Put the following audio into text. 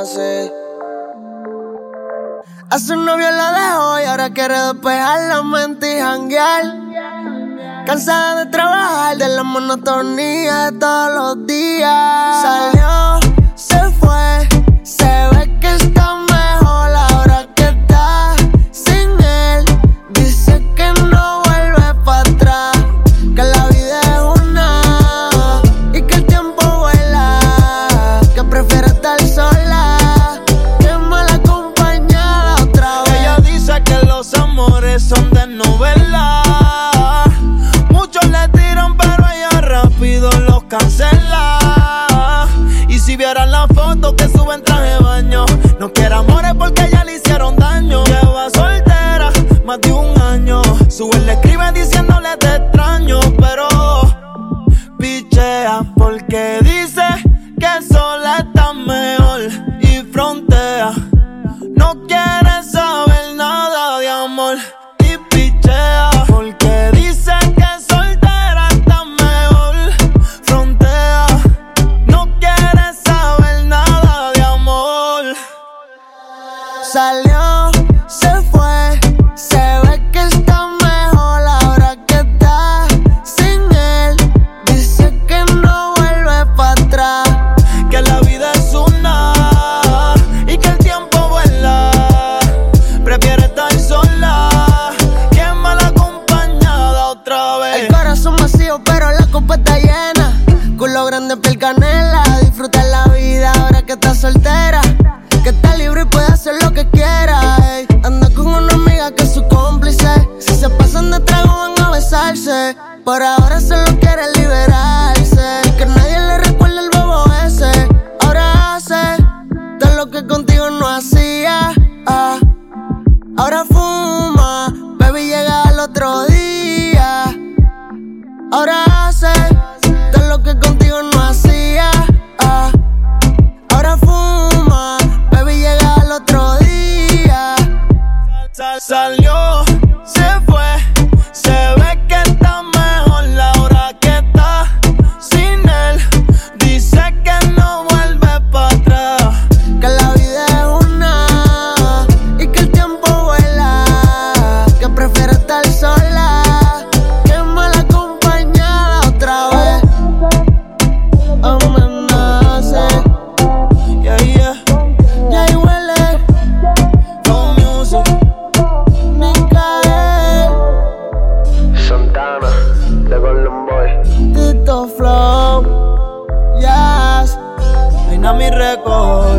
sí. A su novio la dejó y ahora quiere despejar la mente y janguear. Cansada de trabajar, de la monotonía de todos los días. Salió, se fue, se ve que está mejor ahora que está sin él. Dice que no vuelve para atrás, que la vida es una y que el tiempo vuela, que prefiere estar sola que mal acompañada otra vez. Ella dice que los amores son de novela. Muchos le tiran pero ella rápido los cancela. Y si vieran la foto que sube en traje de baño, no quiere amores porque ya le hicieron daño. Lleva soltera más de un año. Su él le escribe diciéndole te extraño, pero pichea porque dice que sola está mejor y frontea. No quiere saber nada de amor y pichea porque dice que soltera está mejor, frontea. No quiere saber nada de amor. Salió, se fue, se ve que está mejor ahora que está sin él. Dice que no vuelve para atrás, Que la vida es una y que el tiempo vuela. Prefiere estar sola que mal acompañada otra vez. el corazón vacío pero la copa está llena. Culo grande, piel canela, disfruta la vida ahora que está soltera. Que está libre y puede hacer lo que quiera, ey. Anda con una amiga que es su cómplice. Si se pasan de trago van a besarse. Por ahora solo quiere liberarse y que nadie le recuerde el bobo ese. Ahora hace todo lo que contigo no hacía, ahora fuma, baby llega al otro día. Ahora hace todo lo que contigo no hacía, ahora fuma, baby llega al otro día. Salió, se fue, se ve que está mejor ahora que está sin él. Dice que no vuelve para atrás, Que la vida es una y que el tiempo vuela, que prefiere estar sola que mal acompañada otra vez. Amenace, yeah. y ahí huele Flow Music. Micael, Santana, de Golden Boy. Tito Flow, Jazz. Reina mi récord.